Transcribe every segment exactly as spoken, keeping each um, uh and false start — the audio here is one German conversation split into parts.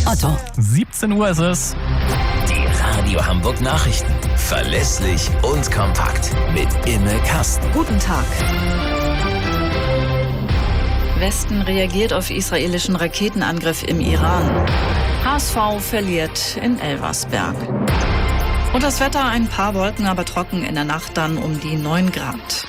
Otto. siebzehn Uhr ist es. Die Radio Hamburg Nachrichten. Verlässlich und kompakt. Mit Imme Kasten. Guten Tag. Westen reagiert auf israelischen Raketenangriff im Iran. H S V verliert in Elversberg. Und das Wetter, ein paar Wolken, aber trocken, in der Nacht dann um die neun Grad.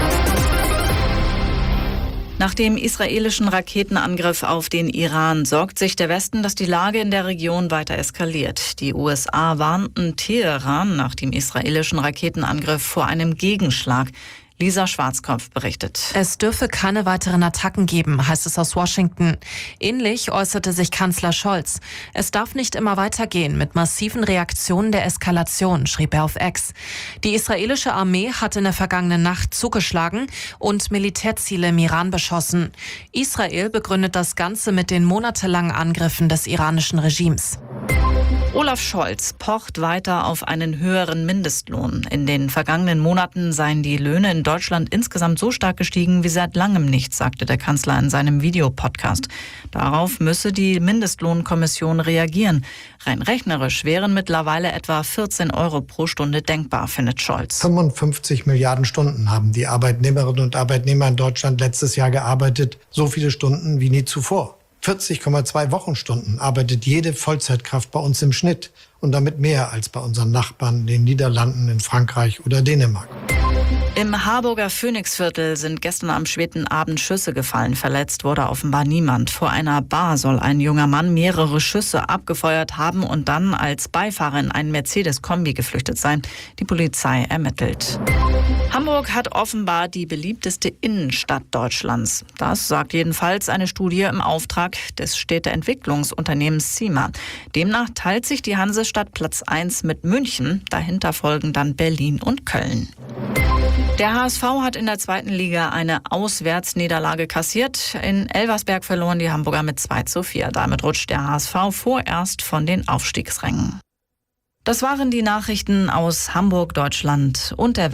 Nach dem israelischen Raketenangriff auf den Iran sorgt sich der Westen, dass die Lage in der Region weiter eskaliert. Die U S A warnten Teheran nach dem israelischen Raketenangriff vor einem Gegenschlag. Lisa Schwarzkopf berichtet. Es dürfe keine weiteren Attacken geben, heißt es aus Washington. Ähnlich äußerte sich Kanzler Scholz. Es darf nicht immer weitergehen mit massiven Reaktionen der Eskalation, schrieb er auf X. Die israelische Armee hat in der vergangenen Nacht zugeschlagen und Militärziele im Iran beschossen. Israel begründet das Ganze mit den monatelangen Angriffen des iranischen Regimes. Olaf Scholz pocht weiter auf einen höheren Mindestlohn. In den vergangenen Monaten seien die Löhne in Deutschland insgesamt so stark gestiegen wie seit langem nicht, sagte der Kanzler in seinem Videopodcast. Darauf müsse die Mindestlohnkommission reagieren. Rein rechnerisch wären mittlerweile etwa vierzehn Euro pro Stunde denkbar, findet Scholz. fünfundfünfzig Milliarden Stunden haben die Arbeitnehmerinnen und Arbeitnehmer in Deutschland letztes Jahr gearbeitet. So viele Stunden wie nie zuvor. vierzig Komma zwei Wochenstunden arbeitet jede Vollzeitkraft bei uns im Schnitt und damit mehr als bei unseren Nachbarn in den Niederlanden, in Frankreich oder Dänemark. Im Harburger Phoenixviertel sind gestern am späten Abend Schüsse gefallen. Verletzt wurde offenbar niemand. Vor einer Bar soll ein junger Mann mehrere Schüsse abgefeuert haben und dann als Beifahrer in einen Mercedes-Kombi geflüchtet sein. Die Polizei ermittelt. Hamburg hat offenbar die beliebteste Innenstadt Deutschlands. Das sagt jedenfalls eine Studie im Auftrag des Städteentwicklungsunternehmens CIMA. Demnach teilt sich die Hansestadt Platz eins mit München. Dahinter folgen dann Berlin und Köln. Der H S V hat in der zweiten Liga eine Auswärtsniederlage kassiert. In Elversberg verloren die Hamburger mit zwei zu vier. Damit rutscht der H S V vorerst von den Aufstiegsrängen. Das waren die Nachrichten aus Hamburg, Deutschland und der Welt.